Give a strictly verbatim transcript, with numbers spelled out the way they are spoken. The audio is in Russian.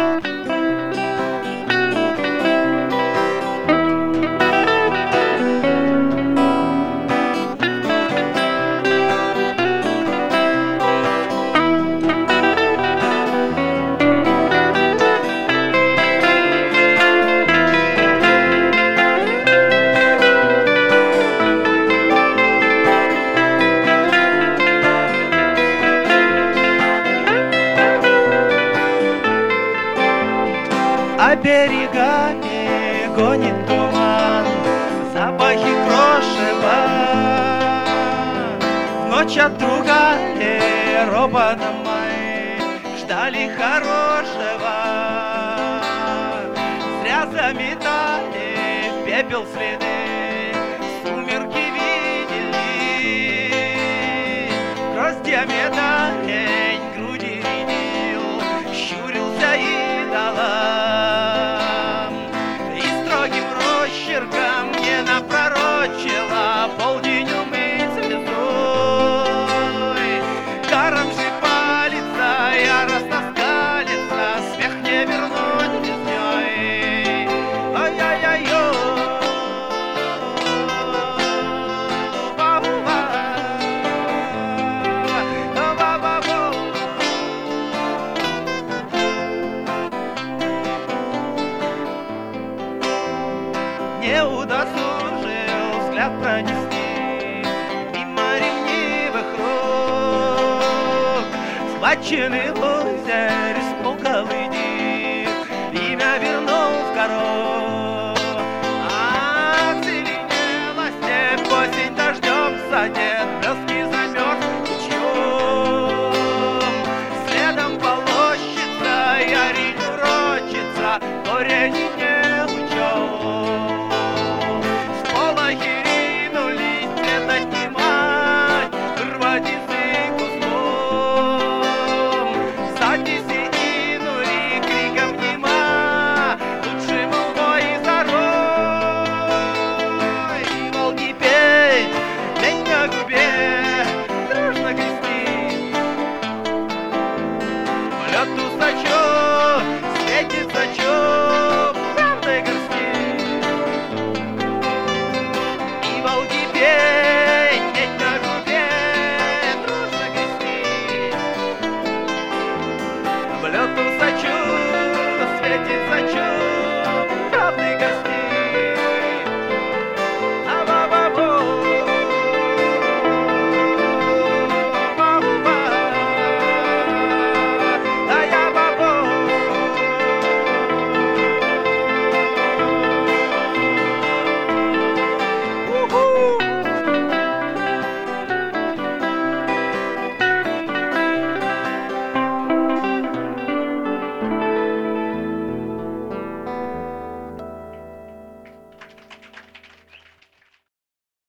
А берегами гонит туман запахи крошева. В ночь отругали робота мы, ждали хорошего. Зря заметали в пепел следы, сумерки видели. Гроздьями день груди видел, щурился идолом. Мне напророчила полдень умыть звездой. Даром же палится, яростно скалится, смех не вернуть веснёй. Ай-яй-яй-ё. Не удосужил взгляд пронести мимо ревнивых рук, схваченный в озере смолкалый дик, имя вернул в коров. А зеленела степь, осень дождем задет, блески замерз ручьем. Следом полощется, ярик урочится, горе не учел. Лед усачу, светит